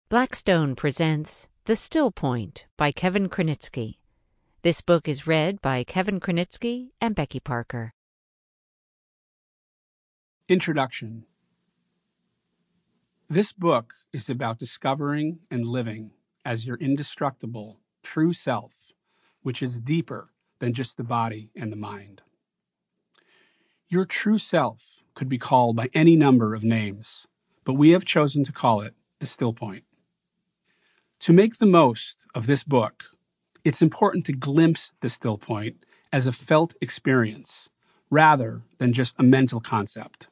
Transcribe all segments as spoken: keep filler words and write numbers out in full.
Blackstone presents The Still Point by Kevin Krenitsky. This book is read by Kevin Krenitsky and Becky Parker. Introduction. This book is about discovering and living as your indestructible, true self, which is deeper than just the body and the mind. Your true self could be called by any number of names, but we have chosen to call it the Still Point. To make the most of this book, it's important to glimpse the still point as a felt experience rather than just a mental concept.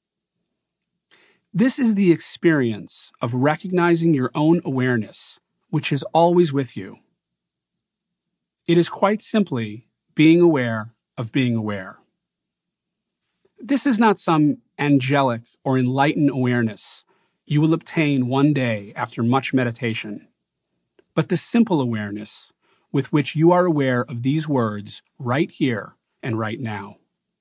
This is the experience of recognizing your own awareness, which is always with you. It is quite simply being aware of being aware. This is not some angelic or enlightened awareness you will obtain one day after much meditation, but the simple awareness with which you are aware of these words right here and right now.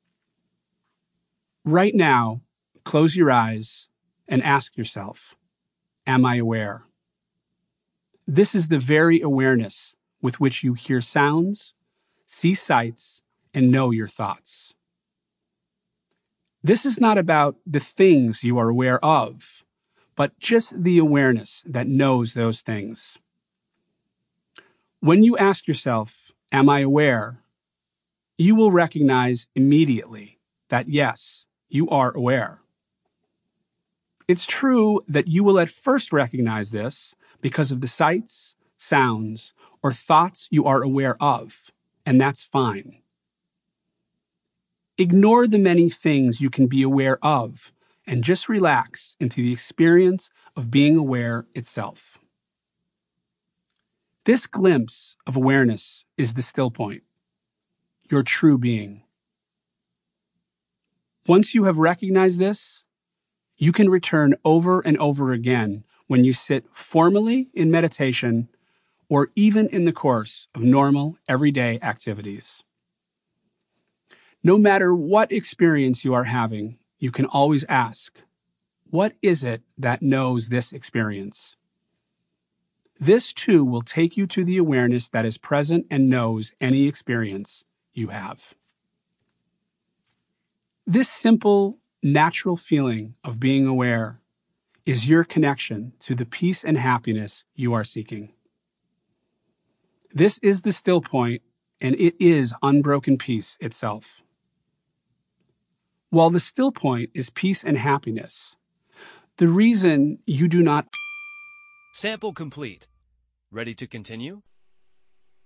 Right now, close your eyes and ask yourself, am I aware? This is the very awareness with which you hear sounds, see sights, and know your thoughts. This is not about the things you are aware of, but just the awareness that knows those things. When you ask yourself, am I aware? You will recognize immediately that yes, you are aware. It's true that you will at first recognize this because of the sights, sounds, or thoughts you are aware of, and that's fine. Ignore the many things you can be aware of and just relax into the experience of being aware itself. This glimpse of awareness is the still point, your true being. Once you have recognized this, you can return over and over again when you sit formally in meditation or even in the course of normal, everyday activities. No matter what experience you are having, you can always ask, what is it that knows this experience? This too will take you to the awareness that is present and knows any experience you have. This simple, natural feeling of being aware is your connection to the peace and happiness you are seeking. This is the still point, and it is unbroken peace itself. While the still point is peace and happiness, the reason you do not... Sample complete. Ready to continue?